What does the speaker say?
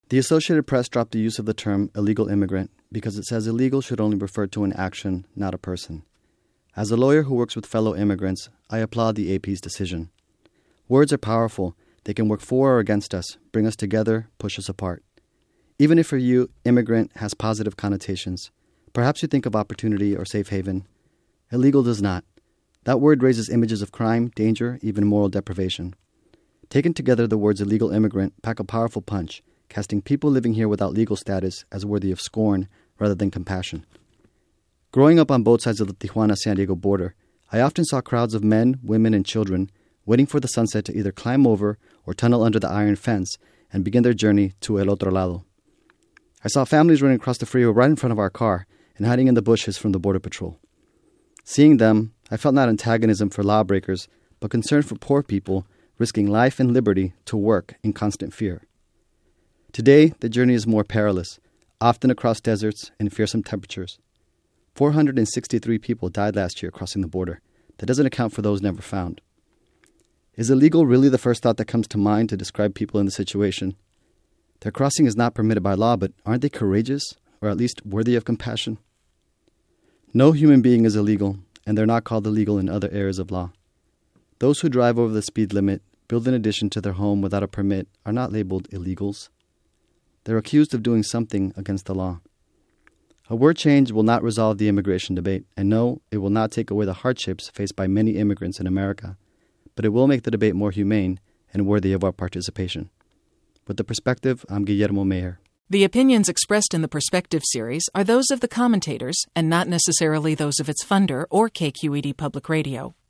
The Associated Press dropped the use of the term illegal immigrant because it says illegal should only refer to an action, not a person. As a lawyer who works with fellow immigrants, I applaud the AP's decision. Words are powerful. They can work for or against us, bring us together, push us apart. Even if for you, immigrant has positive connotations, perhaps you think of opportunity or safe haven. Illegal does not. That word raises images of crime, danger, even moral deprivation. Taken together, the words illegal immigrant pack a powerful punch, casting people living here without legal status as worthy of scorn rather than compassion. Growing up on both sides of the Tijuana-San Diego border, I often saw crowds of men, women, and children waiting for the sunset to either climb over or tunnel under the iron fence and begin their journey to El Otro Lado. I saw families running across the freeway right in front of our car and hiding in the bushes from the Border Patrol. Seeing them, I felt not antagonism for lawbreakers, but concern for poor people risking life and liberty to work in constant fear. Today, the journey is more perilous, often across deserts and fearsome temperatures. 463 people died last year crossing the border. That doesn't account for those never found. Is illegal really the first thought that comes to mind to describe people in the situation? Their crossing is not permitted by law, but aren't they courageous, or at least worthy of compassion? No human being is illegal, and they're not called illegal in other areas of law. Those who drive over the speed limit, build an addition to their home without a permit, are not labeled illegals. They're accused of doing something against the law. A word change will not resolve the immigration debate, and no, it will not take away the hardships faced by many immigrants in America, but it will make the debate more humane and worthy of our participation. With The Perspective, I'm Guillermo Mayer. The opinions expressed in the Perspective series are those of the commentators and not necessarily those of its funder or KQED Public Radio.